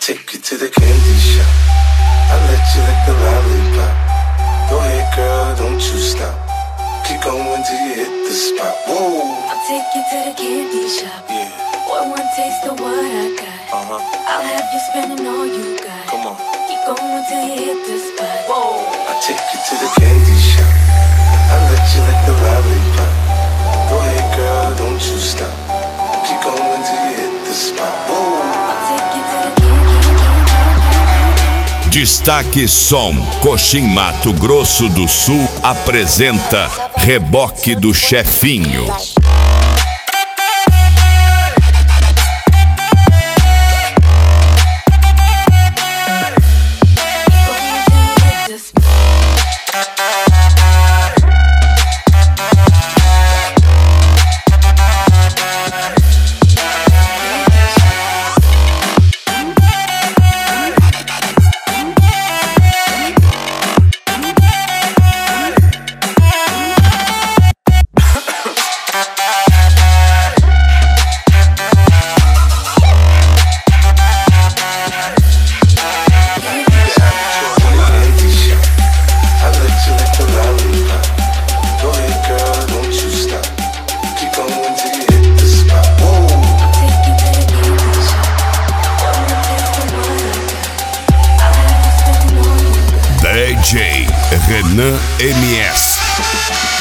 take you to the candy shop. I let you lick the lollipop. Go ahead, girl, don't you stop. Keep going till you hit the spot. Whoa. I'll take you to the candy shop. Yeah. Boy, one taste of what I got. I'll have you spending all you got. Come on. Keep going till you hit the spot. Whoa. I take you to the candy shop. I let you lick the lollipop. Go ahead, girl, don't you stop. Keep going till you hit the spot. Whoa. I'll take you to the candy. Destaque Som, Coxim, Mato Grosso do Sul apresenta Reboque do Chefinho. DJ Renan MS.